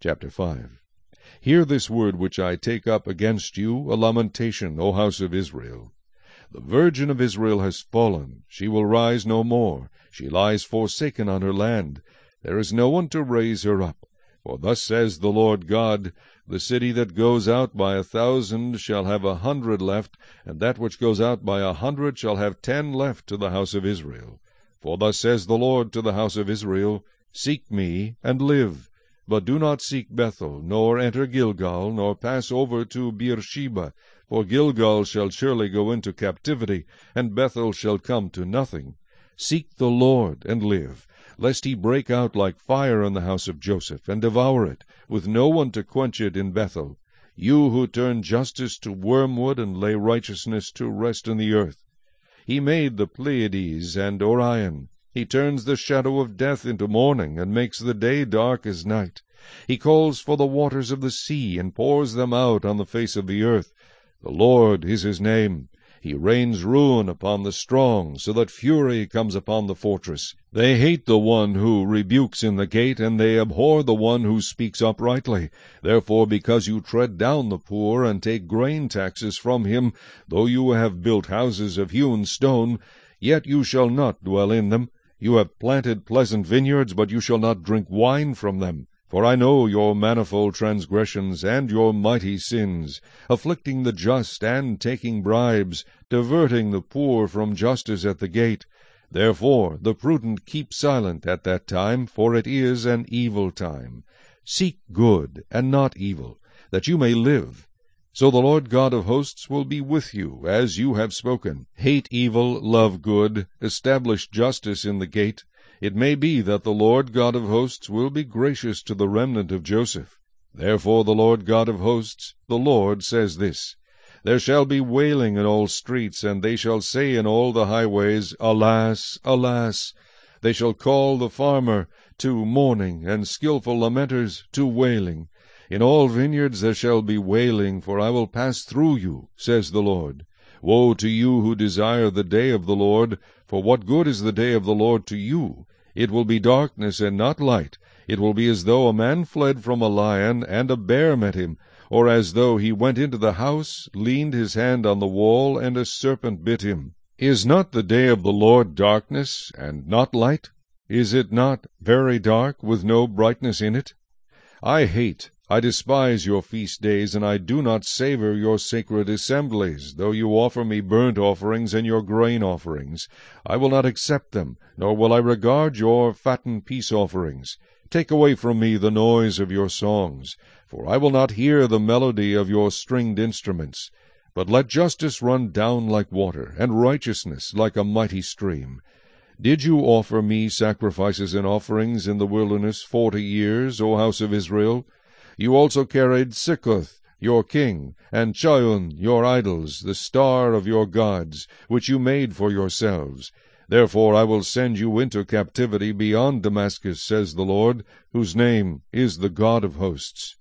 Chapter 5. Hear this word which I take up against you, a lamentation, O house of Israel. The virgin of Israel has fallen, she will rise no more, she lies forsaken on her land. There is no one to raise her up. For thus says the Lord God, the city that goes out by 1,000 shall have 100 left, and that which goes out by 100 shall have 10 left to the house of Israel. For thus says the Lord to the house of Israel, Seek me, and live. But do not seek Bethel, nor enter Gilgal, nor pass over to Beersheba. For Gilgal shall surely go into captivity, and Bethel shall come to nothing. Seek the Lord, and live, lest he break out like fire in the house of Joseph, and devour it, with no one to quench it in Bethel. You who turn justice to wormwood, and lay righteousness to rest in the earth. He made the Pleiades and Orion. He turns the shadow of death into morning, and makes the day dark as night. He calls for the waters of the sea, and pours them out on the face of the earth. The Lord is his name. He rains ruin upon the strong, so that fury comes upon the fortress. They hate the one who rebukes in the gate, and they abhor the one who speaks uprightly. Therefore, because you tread down the poor, and take grain taxes from him, though you have built houses of hewn stone, yet you shall not dwell in them. You have planted pleasant vineyards, but you shall not drink wine from them. For I know your manifold transgressions and your mighty sins, afflicting the just and taking bribes, diverting the poor from justice at the gate. Therefore the prudent keep silent at that time, for it is an evil time. Seek good and not evil, that you may live. So the Lord God of hosts will be with you, as you have spoken. Hate evil, love good, establish justice in the gate. It may be that the Lord God of hosts will be gracious to the remnant of Joseph. Therefore the Lord God of hosts, the Lord, says this, There shall be wailing in all streets, and they shall say in all the highways, Alas, alas! They shall call the farmer to mourning, and skillful lamenters to wailing. In all vineyards there shall be wailing, for I will pass through you, says the Lord. Woe to you who desire the day of the Lord! For what good is the day of the Lord to you? It will be darkness and not light. It will be as though a man fled from a lion, and a bear met him, or as though he went into the house, leaned his hand on the wall, and a serpent bit him. Is not the day of the Lord darkness, and not light? Is it not very dark, with no brightness in it? I despise your feast days, and I do not savor your sacred assemblies, though you offer me burnt offerings and your grain offerings. I will not accept them, nor will I regard your fattened peace offerings. Take away from me the noise of your songs, for I will not hear the melody of your stringed instruments. But let justice run down like water, and righteousness like a mighty stream. Did you offer me sacrifices and offerings in the wilderness 40 years, O house of Israel? You also carried Sikkuth, your king, and Chiun, your idols, the star of your gods, which you made for yourselves. Therefore I will send you into captivity beyond Damascus, says the Lord, whose name is the God of hosts.